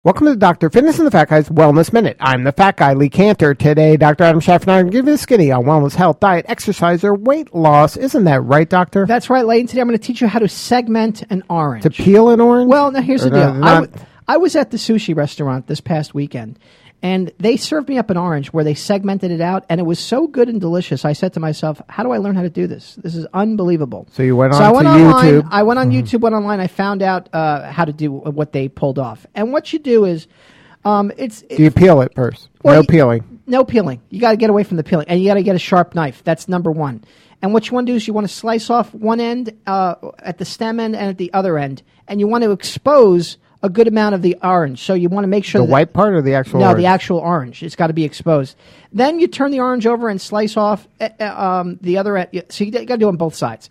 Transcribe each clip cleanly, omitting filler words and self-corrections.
Welcome to Dr. Fitness and the Fat Guy's Wellness Minute. I'm the Fat Guy, Lee Cantor. Today, Dr. Adam Schaff and I are going to give you a skinny on wellness, health, diet, exercise, or weight loss. Isn't that right, Doctor? That's right, Layton. Today I'm going to teach you how to segment an orange. To peel an orange? Well, now here's the deal. I was at the sushi restaurant this past weekend, and they served me up an orange where they segmented it out, and it was so good and delicious. I said to myself, how do I learn how to do this? This is unbelievable. So you went on to YouTube. YouTube. I went on YouTube, went online. I found out how to do what they pulled off. And what you do is... do you peel it first? Well, no peeling. No peeling. You got to get away from the peeling, and you got to get a sharp knife. That's number one. And what you want to do is you want to slice off one end at the stem end and at the other end, and you want to expose a good amount of the orange. So you want to make sure the white part or the actual orange? No, the actual orange. It's got to be exposed. Then you turn the orange over and slice off the other end. So you got to do it on both sides.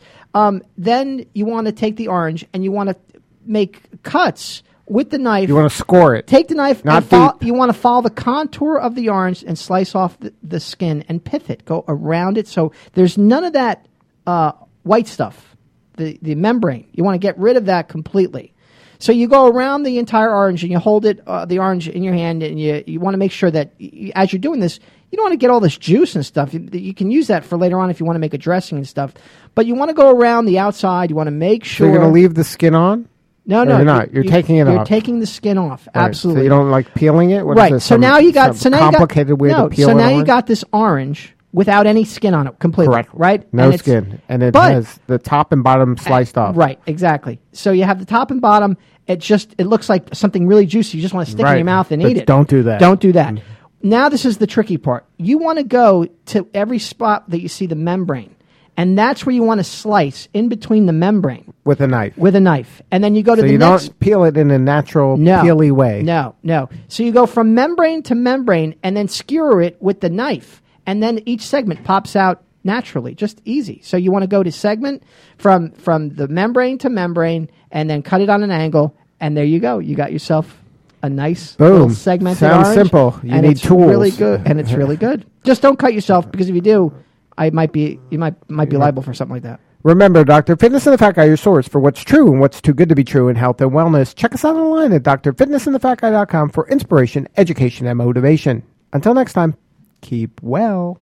Then you want to take the orange and you want to make cuts with the knife. You want to score it. Take the knife. Not you want to follow the contour of the orange and slice off the skin and pith it. Go around it. So there's none of that white stuff, the membrane. You want to get rid of that completely. So you go around the entire orange and you hold it, the orange in your hand, and you want to make sure that as you're doing this, you don't want to get all this juice and stuff. You can use that for later on if you want to make a dressing and stuff. But you want to go around the outside. You want to make sure. So you're going to leave the skin on? No, you're not. You're taking it off. You're taking the skin off. Right. Absolutely. So you don't like peeling it? What right. Is this, so now you got complicated way to peel So now an you got this orange without any skin on it completely. Correct. Right? No skin. And it has the top and bottom sliced off. Right. Exactly. So you have the top and bottom. It looks like something really juicy. You just want to stick it in your mouth and eat it. Don't do that. Don't do that. Now this is the tricky part. You want to go to every spot that you see the membrane. And that's where you want to slice in between the membrane. With a knife. With a knife. And then you go to the next... So you don't peel it in a natural, peely way. No. So you go from membrane to membrane and then skewer it with the knife. And then each segment pops out naturally. Just easy. So you want to go to segment from the membrane to membrane and then cut it on an angle. And there you go. You got yourself a nice little segmented orange. Sounds simple. You need tools. Really good. And it's really good. Just don't cut yourself, because if you do... you might be liable for something like that. Remember, Dr. Fitness and the Fat Guy, your source for what's true and what's too good to be true in health and wellness. Check us out online at drfitnessandthefatguy.com for inspiration, education, and motivation. Until next time, keep well.